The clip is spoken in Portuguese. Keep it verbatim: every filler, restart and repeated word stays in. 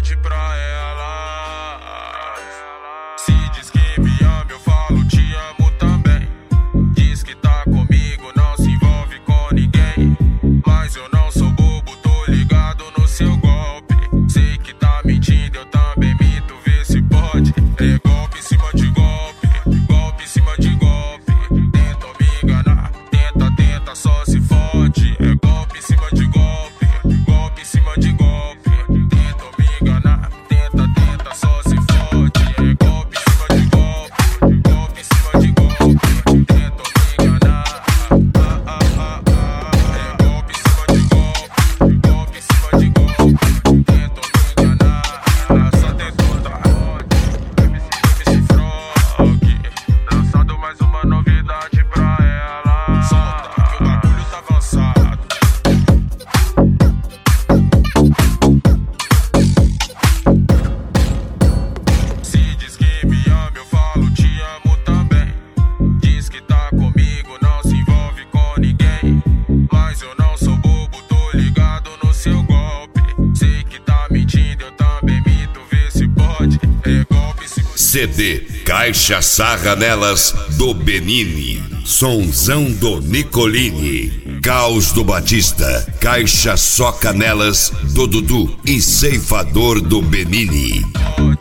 novidade pra ela. Se diz que me ama, eu falo te amo também. Diz que tá comigo, não se envolve com ninguém. Mas eu não sou bobo, tô ligado no seu golpe. Sei que tá mentindo, eu também minto, vê se pode. É golpe em cima de golpe, golpe em cima de golpe. Tentam me enganar, tenta, tenta, só se fode. É golpe em cima de golpe, golpe em cima de golpe. Tentam me enganar, tenta, tenta, só se fode. É golpe em cima de golpe, golpe em cima de golpe. Tentam me enganar, ah, ah, ah, ah. É golpe em cima de golpe, golpe em cima de golpe. Tentam me enganar, só tentou, tá? M C Frog, lançando mais uma novidade pra ela. Solta que o bagulho tá avançado. Se diz que me ama, eu falo te amo também. Diz que tá comigo, não se envolve com ninguém. Mas eu não sou bobo, tô ligado no seu golpe. Sei que tá mentindo, eu também minto, vê se pode. É golpe se C D Caixa Sarra Nelas do Benini, Sonzão do Nicolini, Caos do Batista, Caixa Soca Nelas do Dudu e Ceifador do Benini. pode.